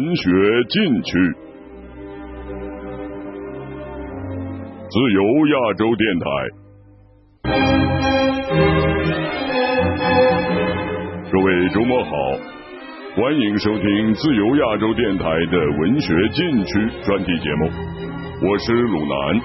文学禁区。自由亚洲电台，各位周末好，欢迎收听自由亚洲电台的文学禁区专题节目，我是鲁南。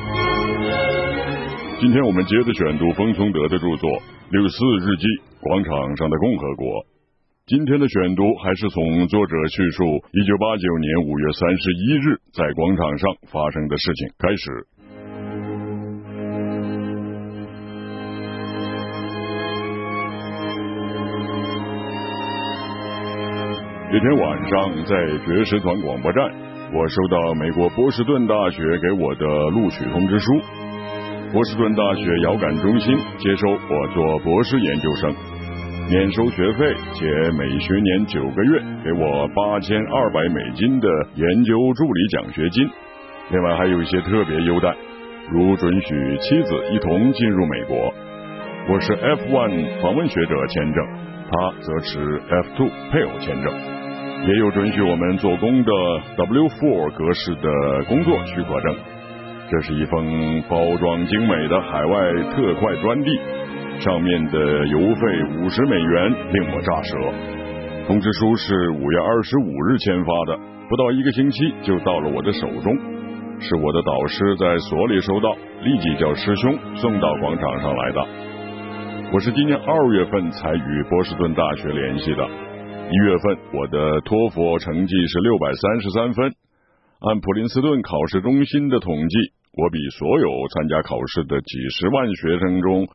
今天我们接着选读风从德的著作《64日记：广场上的共和国》。今天的选读还是从作者叙述1989年5月31日在广场上发生的事情开始。这天晚上在爵士团广播站，我收到美国波士顿大学给我的录取通知书。波士顿大学遥感中心接收我做博士研究生，免收学费，且每学年9个月给我8200美金的研究助理奖学金。另外还有一些特别优待，如准许妻子一同进入美国。我是 F1 访问学者签证，他则持 F2 配偶签证。也有准许我们做工的 W4 格式的工作许可证。这是一封包装精美的海外特快专递，上面的邮费50美元令我咋舌。通知书是5月25日签发的，不到1个星期就到了我的手中。是我的导师在所里收到，立即叫师兄送到广场上来的。我是今年2月份才与波士顿大学联系的。1月份我的托福成绩是633分，按普林斯顿考试中心的统计，我比所有参加考试的几十万学生中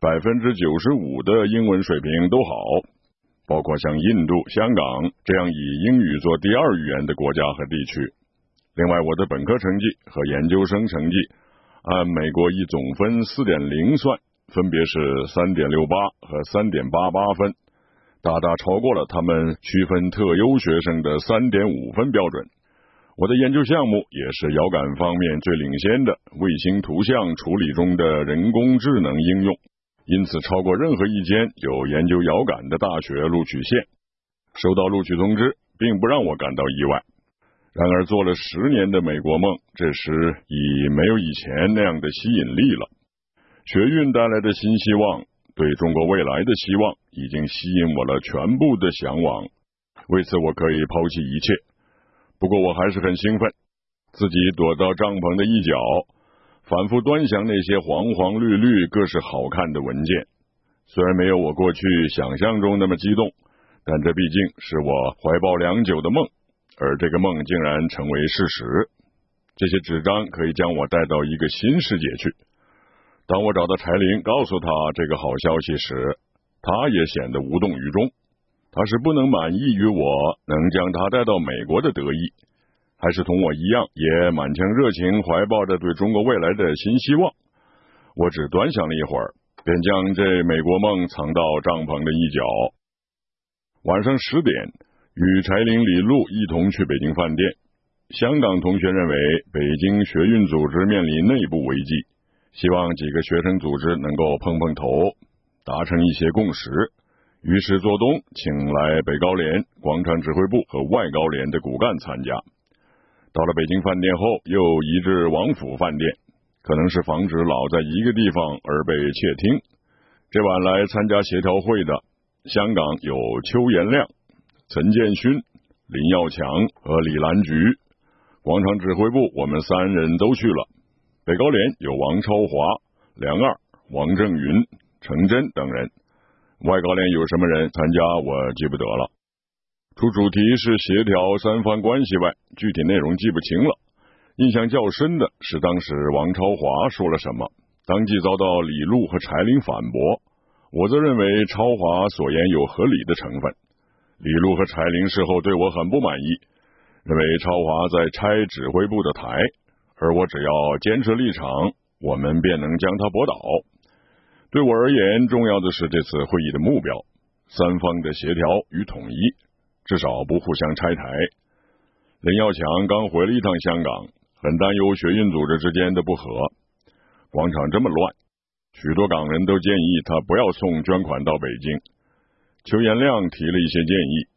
95%的英文水平都好，包括像印度、香港这样以英语做第二语言的国家和地区。另外我的本科成绩和研究生成绩按美国以总分 4.0 算，分别是 3.68 和 3.88 分，大大超过了他们区分特优学生的 3.5 分标准。我的研究项目也是遥感方面最领先的卫星图像处理中的人工智能应用，因此超过任何一间有研究遥感的大学录取线。收到录取通知并不让我感到意外，然而做了10年的美国梦，这时已没有以前那样的吸引力了。学运带来的新希望，对中国未来的希望，已经吸引我了全部的向往，为此我可以抛弃一切。不过我还是很兴奋，自己躲到帐篷的一角，反复端详那些黄黄绿绿各式好看的文件。虽然没有我过去想象中那么激动，但这毕竟是我怀抱良久的梦，而这个梦竟然成为事实。这些纸张可以将我带到一个新世界去。当我找到柴玲告诉他这个好消息时，他也显得无动于衷。他是不能满意于我能将他带到美国的得意，还是同我一样也满腔热情怀抱着对中国未来的新希望。我只端详了一会儿，便将这美国梦藏到帐篷的一角。晚上10点，与柴玲、李璐一同去北京饭店。香港同学认为北京学运组织面临内部危机，希望几个学生组织能够碰碰头，达成一些共识。于是做东请来北高联、广场指挥部和外高联的骨干参加。到了北京饭店后，又移至王府饭店，可能是防止老在一个地方而被窃听。这晚来参加协调会的香港有邱延亮、陈建勋、林耀强和李兰菊。广场指挥部我们3人都去了。北高联有王超华、梁二、王正云、程真等人。外高联有什么人参加我记不得了。除主题是协调3方关系外，具体内容记不清了。印象较深的是当时王超华说了什么，当即遭到李璐和柴玲反驳。我则认为超华所言有合理的成分。李璐和柴玲事后对我很不满意，认为超华在拆指挥部的台，而我只要坚持立场，我们便能将他驳倒。对我而言，重要的是这次会议的目标，3方的协调与统一，至少不互相拆台。林耀强刚回了一趟香港，很担忧学运组织之间的不和。广场这么乱，许多港人都建议他不要送捐款到北京。邱延亮提了一些建议，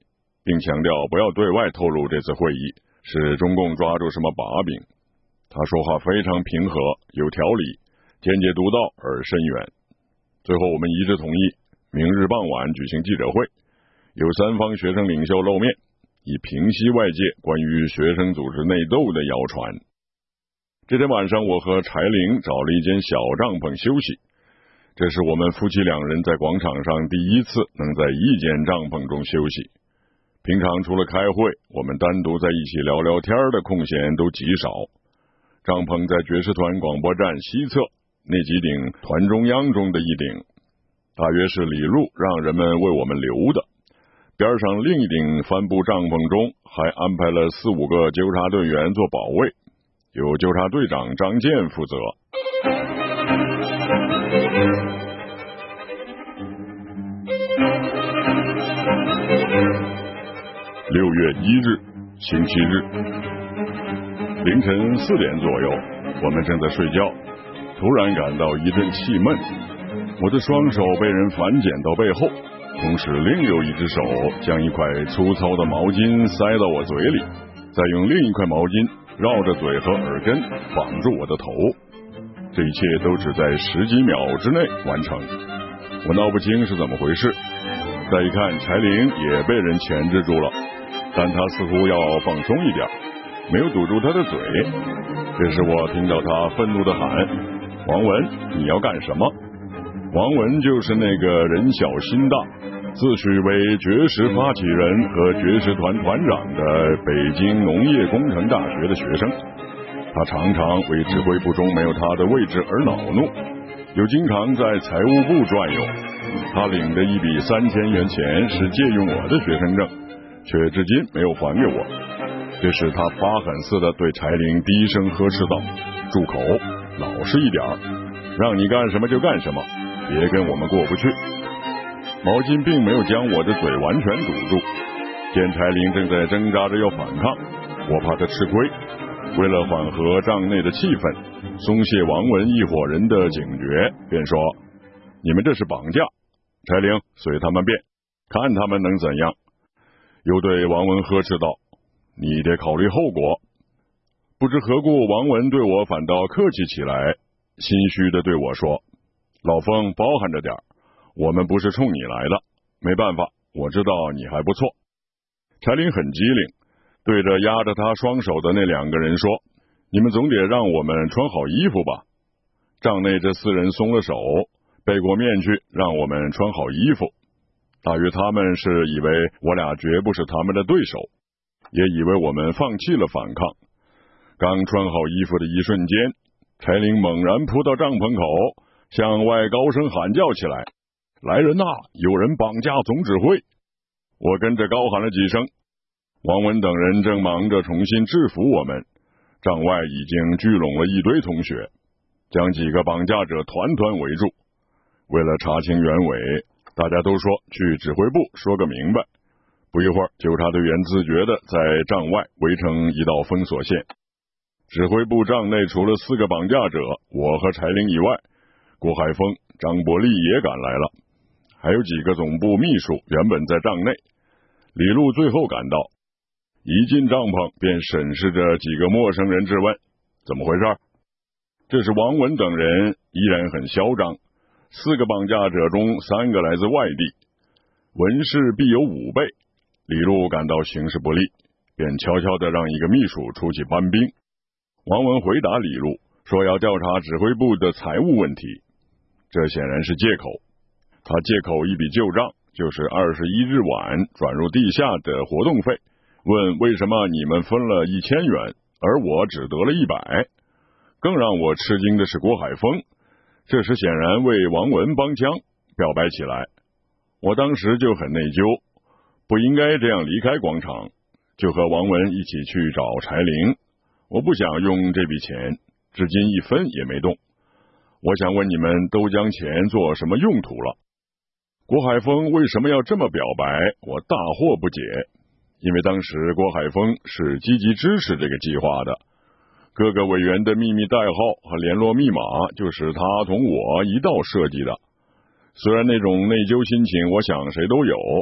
并强调不要对外透露这次会议是中共抓住什么把柄。他说话非常平和，有条理，简洁独到而深远。最后我们一致同意，明日傍晚举行记者会，由三方学生领袖露面，以平息外界关于学生组织内斗的谣传。这天晚上，我和柴玲找了一间小帐篷休息，这是我们夫妻两人在广场上第一次能在一间帐篷中休息。平常除了开会，我们单独在一起聊聊天的空闲都极少。帐篷在爵士团广播站西侧那几顶团中央中的一顶，大约是李路让人们为我们留的。边上另一顶帆布帐篷中还安排了4、5个纠察队员做保卫，由纠察队长张健负责。6月1日，星期日，凌晨4点左右，我们正在睡觉，突然感到一阵气闷，我的双手被人反剪到背后，同时另有一只手将一块粗糙的毛巾塞到我嘴里，再用另一块毛巾绕着嘴和耳根绑住我的头。这一切都只在10几秒之内完成，我闹不清是怎么回事。再一看，柴玲也被人钳制住了，但他似乎要放松一点，没有堵住他的嘴。这时我听到他愤怒地喊：王文，你要干什么？王文就是那个人小心大，自诩为爵士发起人和爵士团团长的北京农业工程大学的学生。他常常为指挥部中没有他的位置而恼怒，又经常在财务部转悠。他领的一笔3000元钱是借用我的学生证，却至今没有还给我。这时他发狠似的对柴玲低声呵斥道：住口，老实一点，让你干什么就干什么，别跟我们过不去。毛巾并没有将我的嘴完全堵住，见柴玲正在挣扎着要反抗，我怕他吃亏，为了缓和帐内的气氛，松懈王文一伙人的警觉，便说：你们这是绑架，柴玲随他们便，看他们能怎样。又对王文呵斥道：你得考虑后果。不知何故，王文对我反倒客气起来，心虚的对我说：老冯，包涵着点，我们不是冲你来的，没办法，我知道你还不错。柴玲很机灵，对着压着他双手的那2个人说：你们总得让我们穿好衣服吧。帐内这4人松了手，背过面去让我们穿好衣服。大约他们是以为我俩绝不是他们的对手，也以为我们放弃了反抗。刚穿好衣服的一瞬间，柴玲猛然扑到帐篷口，向外高声喊叫起来：来人呐，有人绑架总指挥！我跟着高喊了几声。王文等人正忙着重新制服我们，帐外已经聚拢了一堆同学，将几个绑架者团团围住。为了查清原委，大家都说去指挥部说个明白。不一会儿，纠察队员自觉地在帐外围成一道封锁线。指挥部帐内除了4个绑架者，我和柴玲以外，郭海峰、张伯利也赶来了，还有几个总部秘书原本在帐内。李路最后赶到，一进帐篷便审视着几个陌生人质问：怎么回事？这是王文等人依然很嚣张，4个绑架者中3个来自外地，文士必有5倍。李路感到形势不利，便悄悄地让一个秘书出去搬兵。王文回答李路说要调查指挥部的财务问题，这显然是借口。他借口一笔旧账，就是21日晚转入地下的活动费，问为什么你们分了1000元，而我只得了100。更让我吃惊的是郭海峰，这时显然为王文帮腔，表白起来。我当时就很内疚，不应该这样离开广场，就和王文一起去找柴玲。我不想用这笔钱，至今1分也没动。我想问你们都将钱做什么用途了？郭海峰为什么要这么表白，我大惑不解。因为当时郭海峰是积极支持这个计划的，各个委员的秘密代号和联络密码就是他同我一道设计的。虽然那种内疚心情我想谁都有，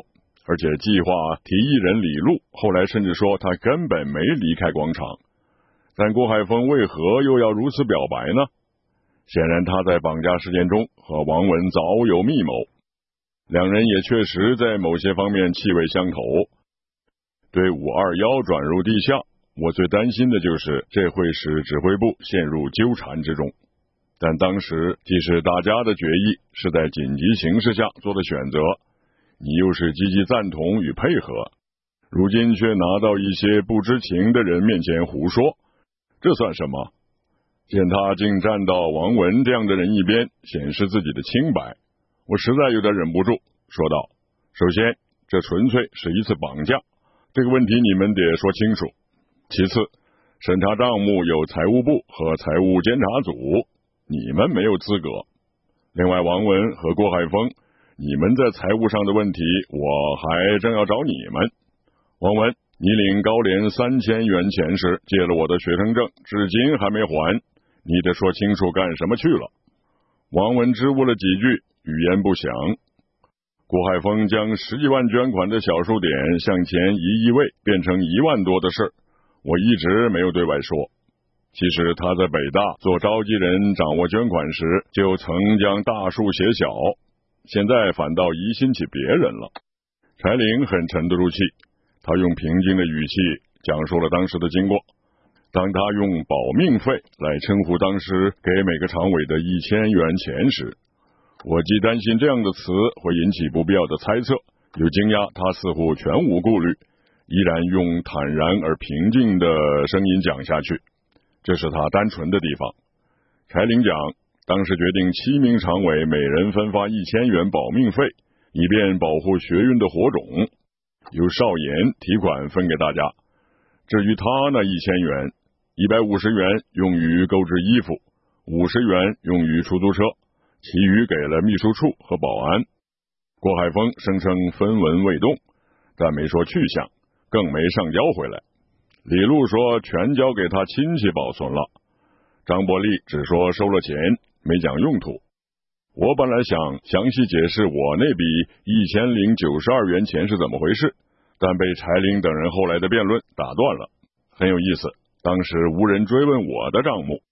而且计划提议人李路后来甚至说他根本没离开广场。但郭海峰为何又要如此表白呢？显然他在绑架事件中和王文早有密谋，两人也确实在某些方面气味相投。对521转入地下，我最担心的就是这会使指挥部陷入纠缠之中。但当时即使大家的决议是在紧急形势下做的选择，你又是积极赞同与配合，如今却拿到一些不知情的人面前胡说，这算什么？见他竟站到王文这样的人一边，显示自己的清白，我实在有点忍不住，说道：首先，这纯粹是一次绑架，这个问题你们得说清楚。其次，审查账目有财务部和财务监察组，你们没有资格。另外，王文和郭海峰，你们在财务上的问题，我还正要找你们。王文，你领高联3000元钱时借了我的学生证，至今还没还，你得说清楚干什么去了。王文支吾了几句，语言不详。郭海峰将10几万捐款的小数点向前移一位，变成1万多的事，我一直没有对外说。其实他在北大做召集人掌握捐款时，就曾将大数写小，现在反倒疑心起别人了。柴玲很沉得住气，他用平静的语气讲述了当时的经过。当他用保命费来称呼当时给每个常委的1000元钱时，我既担心这样的词会引起不必要的猜测，又惊讶他似乎全无顾虑，依然用坦然而平静的声音讲下去，这是他单纯的地方。柴玲讲，当时决定7名常委每人分发1000元保命费，以便保护学运的火种，由少言提款分给大家。至于他那1000元，150元用于购置衣服，50元用于出租车，其余给了秘书处和保安。郭海峰声称分文未动，但没说去向，更没上交回来。李路说全交给他亲戚保存了。张伯利只说收了钱，没讲用途。我本来想详细解释我那笔1092元钱是怎么回事，但被柴玲等人后来的辩论打断了。很有意思，当时无人追问我的账目。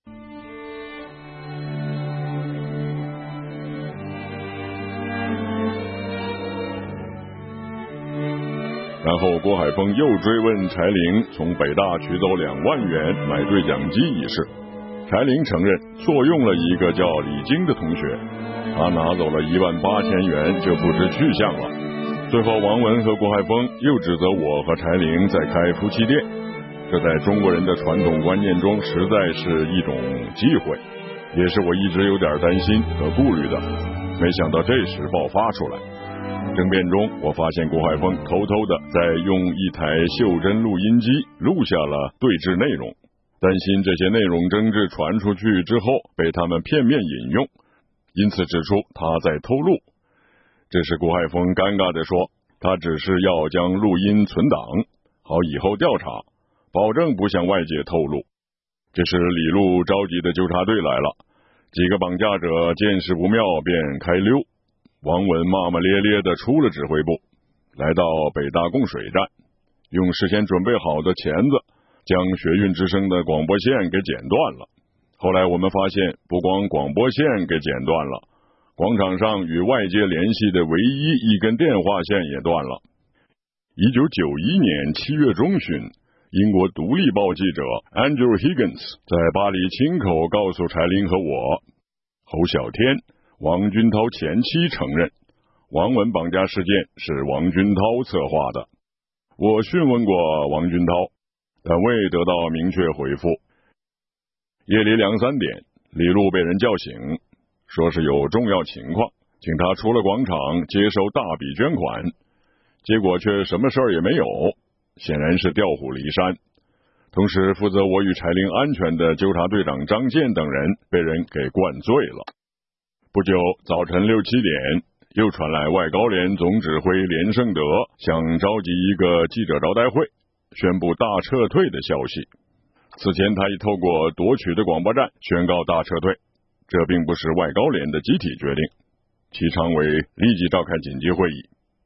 然后郭海峰又追问柴玲从北大取走2万元买对讲机一事，柴玲承认错用了一个叫李晶的同学，他拿走了18000元就不知去向了。最后王文和郭海峰又指责我和柴玲在开夫妻店，这在中国人的传统观念中实在是一种忌讳，也是我一直有点担心和顾虑的，没想到这时爆发出来。争辩中，我发现郭海峰偷偷的在用一台袖珍录音机录下了对峙内容，担心这些内容争执传出去之后被他们片面引用，因此指出他在偷录。这时郭海峰尴尬地说，他只是要将录音存档，好以后调查，保证不向外界透露。这时李路召集的纠察队来了，几个绑架者见势不妙便开溜。王文骂骂咧咧地出了指挥部，来到北大供水站，用事先准备好的钳子将学运之声的广播线给剪断了。后来我们发现，不光广播线给剪断了，广场上与外界联系的唯一一根电话线也断了。1991年7月中旬，英国独立报记者 Andrew Higgins 在巴黎亲口告诉柴玲和我，侯小天王军涛前妻承认，王文绑架事件是王军涛策划的。我讯问过王军涛，但未得到明确回复。夜里2、3点，李路被人叫醒，说是有重要情况，请他出了广场接受大笔捐款，结果却什么事儿也没有，显然是调虎离山。同时负责我与柴玲安全的纠察队长张健等人被人给灌醉了。不久早晨6、7点，又传来外高联总指挥连胜德想召集一个记者招待会，宣布大撤退的消息。此前他已透过夺取的广播站宣告大撤退，这并不是外高联的集体决定。其常委立即召开紧急会议，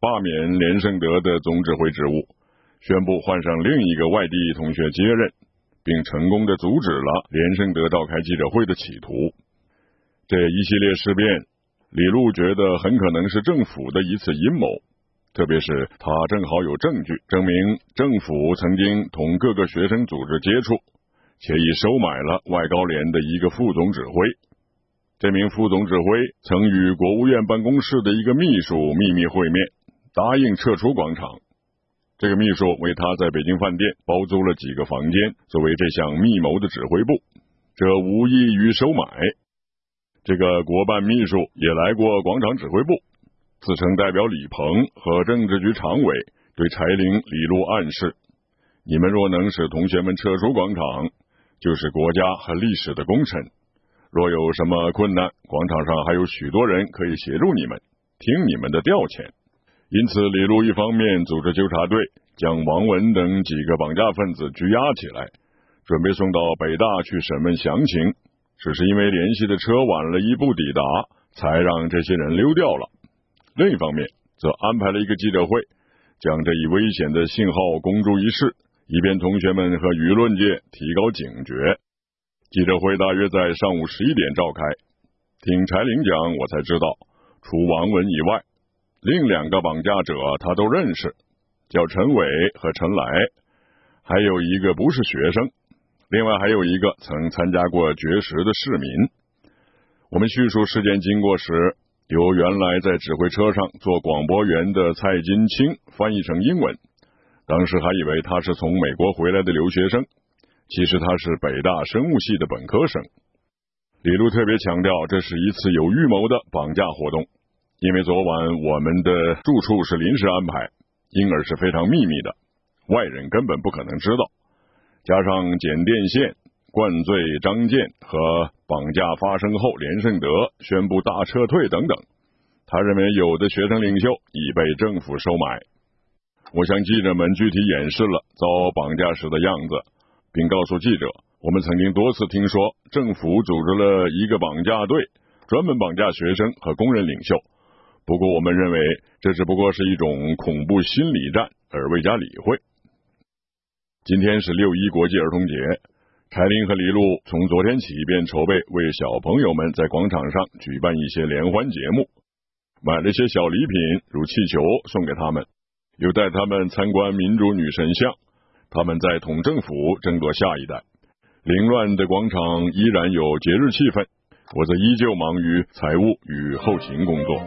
罢免连胜德的总指挥职务，宣布换上另一个外地同学接任，并成功的阻止了连胜德召开记者会的企图。这一系列事变，李路觉得很可能是政府的一次阴谋，特别是他正好有证据证明政府曾经同各个学生组织接触，且已收买了外高联的一个副总指挥。这名副总指挥曾与国务院办公室的一个秘书秘密会面，答应撤出广场。这个秘书为他在北京饭店包租了几个房间，作为这项密谋的指挥部，这无异于收买。这个国办秘书也来过广场指挥部，自称代表李鹏和政治局常委，对柴玲、李路暗示，你们若能使同学们撤出广场，就是国家和历史的功臣，若有什么困难，广场上还有许多人可以协助你们，听你们的调遣。因此李路一方面组织纠察队将王文等几个绑架分子拘押起来，准备送到北大去审问详情，只是因为联系的车晚了一步抵达，才让这些人溜掉了。另一方面则安排了一个记者会，将这一危险的信号公诸于世，以便同学们和舆论界提高警觉。记者会大约在上午11点召开，听柴玲讲，我才知道除王文以外，另两个绑架者他都认识，叫陈伟和陈来，还有一个不是学生，另外还有一个曾参加过绝食的市民。我们叙述事件经过时，由原来在指挥车上做广播员的蔡金清翻译成英文，当时还以为他是从美国回来的留学生，其实他是北大生物系的本科生。李路特别强调，这是一次有预谋的绑架活动，因为昨晚我们的住处是临时安排，因而是非常秘密的，外人根本不可能知道。加上剪电线、灌醉张健和绑架发生后连胜德宣布大撤退等等，他认为有的学生领袖已被政府收买。我向记者们具体演示了遭绑架时的样子，并告诉记者，我们曾经多次听说政府组织了一个绑架队，专门绑架学生和工人领袖，不过我们认为这只不过是一种恐怖心理战，而未加理会。今天是6·1国际儿童节，柴玲和李路从昨天起便筹备为小朋友们在广场上举办一些联欢节目，买了些小礼品如气球送给他们，又带他们参观民主女神像，他们在同政府争夺下一代。凌乱的广场依然有节日气氛，我则依旧忙于财务与后勤工作。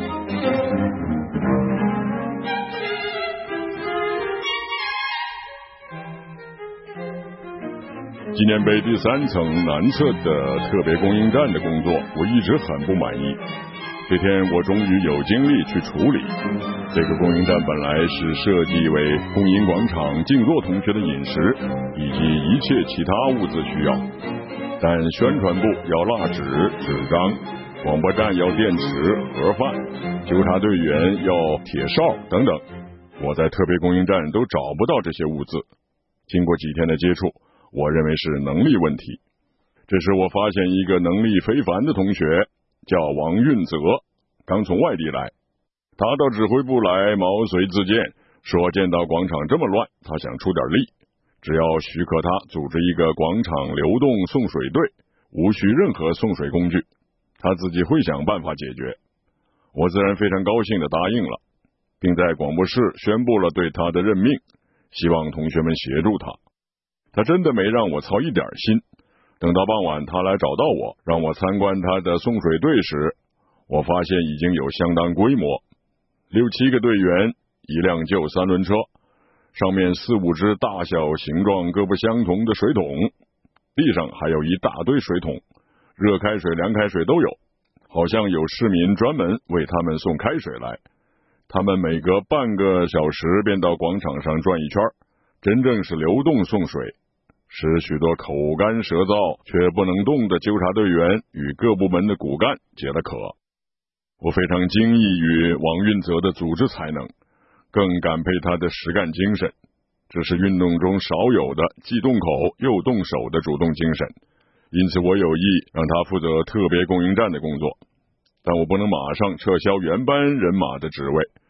纪念碑第3层南侧的特别供应站的工作，我一直很不满意。这天我终于有精力去处理。这个供应站本来是设计为供应广场静坐同学的饮食以及一切其他物资需要，但宣传部要蜡纸、纸张，广播站要电池、盒饭，纠察队员要铁哨等等，我在特别供应站都找不到这些物资。经过几天的接触，我认为是能力问题。这时我发现一个能力非凡的同学，叫王运泽，刚从外地来。他到指挥部来毛遂自荐，说见到广场这么乱，他想出点力，只要许可他组织一个广场流动送水队，无需任何送水工具，他自己会想办法解决。我自然非常高兴地答应了，并在广播室宣布了对他的任命，希望同学们协助他。他真的没让我操一点心。等到傍晚他来找到我，让我参观他的送水队时，我发现已经有相当规模，6、7个队员，一辆旧3轮车，上面4、5只大小形状各不相同的水桶，地上还有一大堆水桶，热开水、凉开水都有，好像有市民专门为他们送开水来。他们每隔半个小时便到广场上转一圈，真正是流动送水，使许多口干舌燥却不能动的纠察队员与各部门的骨干解了渴。我非常惊异于王运泽的组织才能，更感佩他的实干精神，这是运动中少有的既动口又动手的主动精神。因此我有意让他负责特别供应站的工作，但我不能马上撤销原班人马的职位，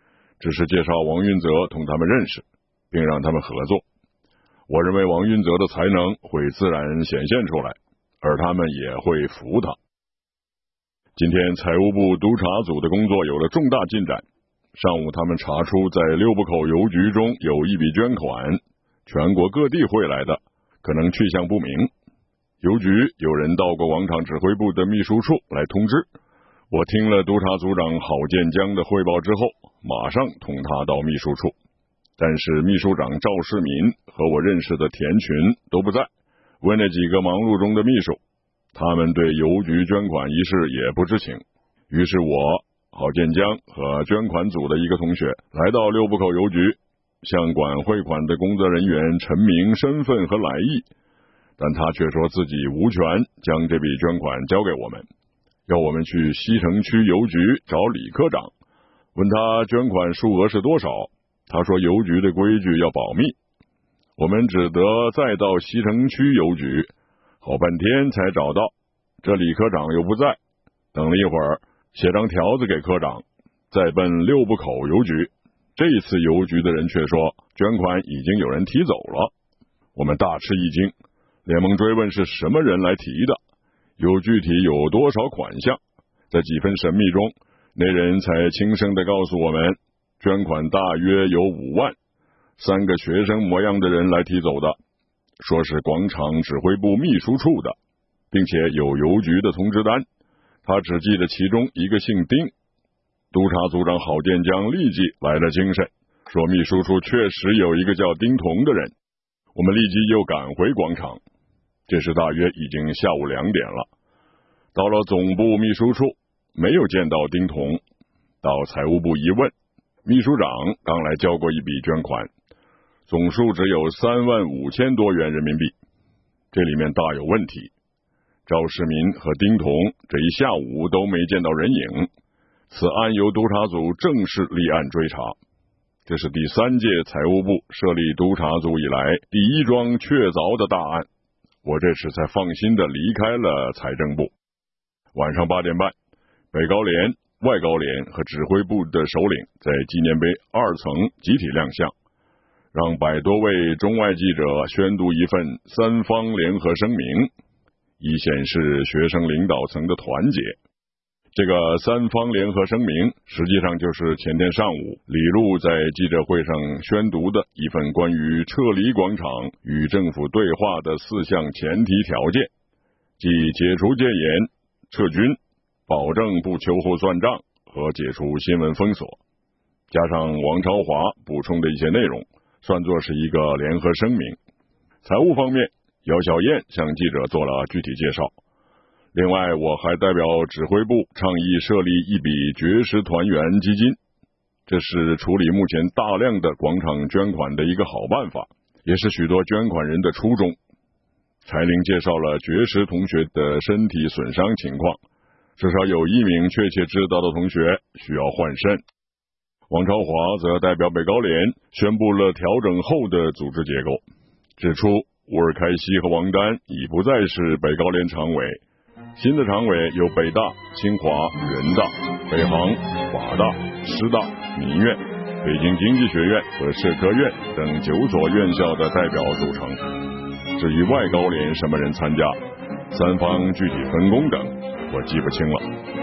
只是介绍王云泽同他们认识，并让他们合作。我认为王云泽的才能会自然显现出来，而他们也会服他。今天财务部督察组的工作有了重大进展。上午他们查出在六部口邮局中有一笔捐款，全国各地汇来的，可能去向不明。邮局有人到过广场指挥部的秘书处来通知。我听了督察组长郝建江的汇报之后，马上同他到秘书处。但是秘书长赵世民和我认识的田群都不在，问了几个忙碌中的秘书，他们对邮局捐款一事也不知情。于是我、郝建江和捐款组的一个同学来到六部口邮局，向管汇款的工作人员陈明身份和来意，但他却说自己无权将这笔捐款交给我们，要我们去西城区邮局找李科长，问他捐款数额是多少。他说邮局的规矩要保密，我们只得再到西城区邮局，好半天才找到，这李科长又不在。等了一会儿，写张条子给科长，再奔六部口邮局。这一次邮局的人却说捐款已经有人提走了。我们大吃一惊，连忙追问是什么人来提的，又具体有多少款项。在几分神秘中，那人才轻声地告诉我们，捐款大约有5万，3个学生模样的人来提走的，说是广场指挥部秘书处的，并且有邮局的通知单，他只记得其中一个姓丁。督察组长郝建江立即来了精神，说秘书处确实有一个叫丁彤的人。我们立即又赶回广场，这时大约已经下午2点了。到了总部秘书处，没有见到丁彤。到财务部一问，秘书长刚来交过一笔捐款，总数只有3万5千多元人民币，这里面大有问题。赵世民和丁彤这一下午都没见到人影，此案由督察组正式立案追查。这是第3届财务部设立督察组以来第一桩确凿的大案，我这时才放心地离开了财政部。晚上8点半，北高联、外高联和指挥部的首领在纪念碑2层集体亮相，让100多位中外记者宣读一份3方联合声明，以显示学生领导层的团结。这个3方联合声明实际上就是前天上午李路在记者会上宣读的一份关于撤离广场与政府对话的4项前提条件，即解除戒严、撤军、保证不秋后算账和解除新闻封锁，加上王超华补充的一些内容，算作是一个联合声明。财务方面，姚小燕向记者做了具体介绍。另外，我还代表指挥部倡议设立一笔绝食团圆基金，这是处理目前大量的广场捐款的一个好办法，也是许多捐款人的初衷。柴玲介绍了绝食同学的身体损伤情况，至少有1名确切知道的同学需要换肾。王超华则代表北高联宣布了调整后的组织结构，指出乌尔开西和王丹已不再是北高联常委，新的常委由北大、清华、人大、北航、法大、师大、民院、北京经济学院和社科院等9所院校的代表组成。至于外高联什么人参加，3方具体分工等，我记不清了。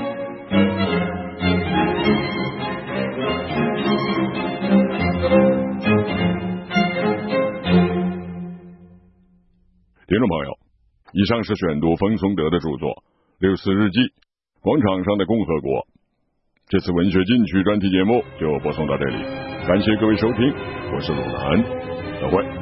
听众朋友，以上是选读冯松德的著作《6四日记：广场上的共和国》。这次文学禁区专题节目就播送到这里，感谢各位收听，我是鲁南，再会。